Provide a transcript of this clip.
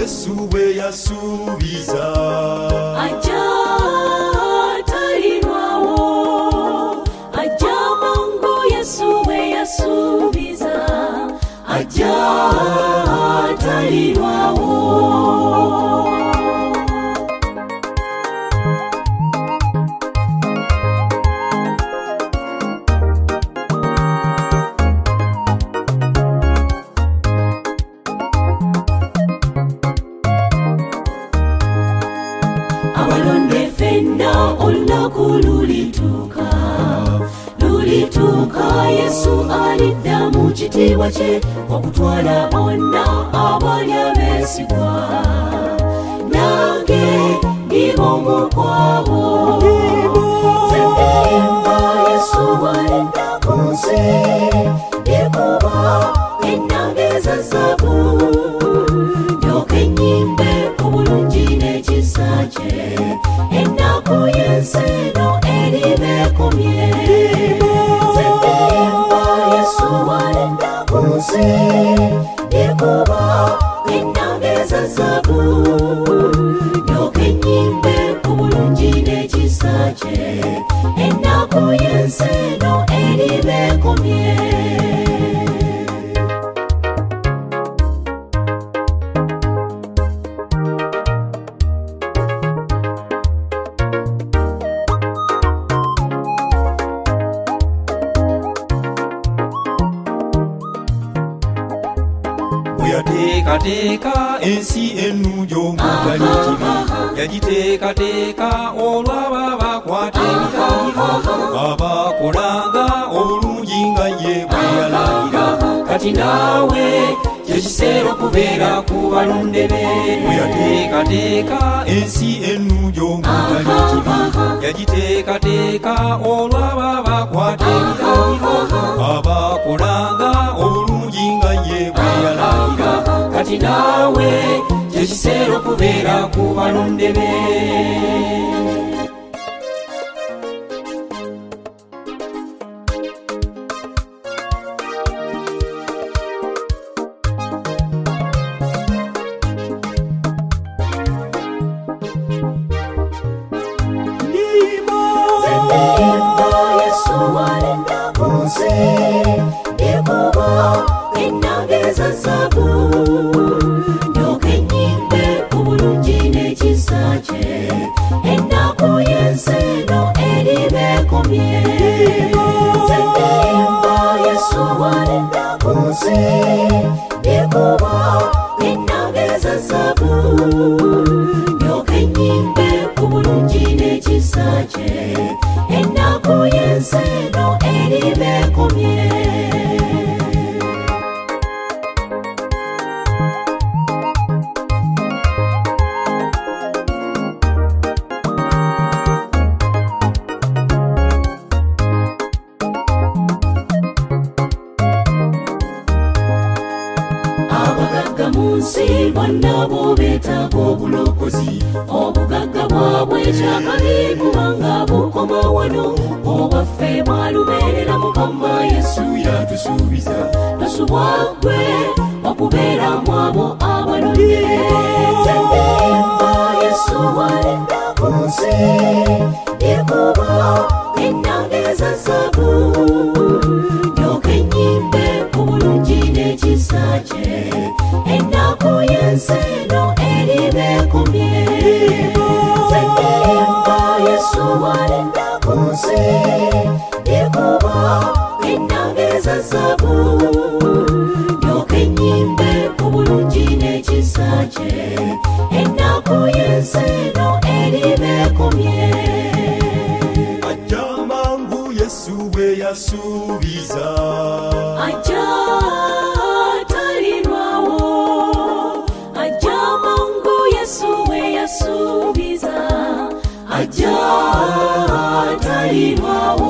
Yesu bwe yasuubiza. Ajja talirwawo, ajja mangu Yesu bwe yasuubiza. Ajja talirwawo. Abalonde ffenna olunaku lulituuka, Yesu alidda mu kitiibwa kye okutwala bonna abali abeesigwa. Nange ndi omu kwabo, nze ndimba Yesu alidda ku nsi, ndikuba ennanga eza zaabu, ndyoke nnyimbe obulungi n'ekisa kye, ennaku y'ensi eno eriba ekomye. Nze ndimba Yesu alidda ku nsi, ndikuba ennanga eza zaabu, ndyoke nnyimbe obulungi n'ekisa kye, ennaku y'ensi eno eriba ekomye. Yateekateeka ensi ennungi omutali kibi, yagiteekateeka olw'abo abakwata ebiragiro, abakolanga obulungi nga ye bwe yalagira. Kati naawe kyekiseera okubeera ku balonde be. Bwe yateekateeka ensi ennungi omutali kibi, yagiteekateeka olw'abo abakwata ebiragiro, abakolanga obulungi nga ye bwe yalagira. Kati naawe kyekiseera okubeera ku balonde be. Ndimba Yesu alidda ku nsi, ndikuba ennanga eza zaabu, ndyoke nnyimbe obulungi n'ekisa kye, ennaku y'ensi eno eriba ekomye. Nze ndimba Yesu alidda ku nsi, ndikuba ennanga eza zaabu, ndyoke nnyimbe obulungi n'ekisa kye, ennaku y'ensi eno eriba ekomye. Abagagga mu nsi bonna bo beetaaga obulokozi, obugagga bwabwe ekyakali kubanga bukoma wano. Obwaffe bwalubeerera Mukama Yesu yatusuubiza, tusubwagwe okubeeramu abo abalonde. Nze ndimba Yesu alidda ku nsi, ndikuba ennanga eza zaabu, ndyoke nnyimbe obulungi n'ekisa kye, ennaku y'ensi eno eriba ekomye. Nze ndimba Yesu alidda ku nsi, ndikuba ennanga eza zaabu, ndyoke nnyimbe obulungi n'ekisa kye, ennaku y'ensi eno eriba ekomye. Ajja mangu Yesu bwe yasuubiza. Ajja talirwawo, ajja mangu Yesu bwe yasuubiza. Ajja talirwawo.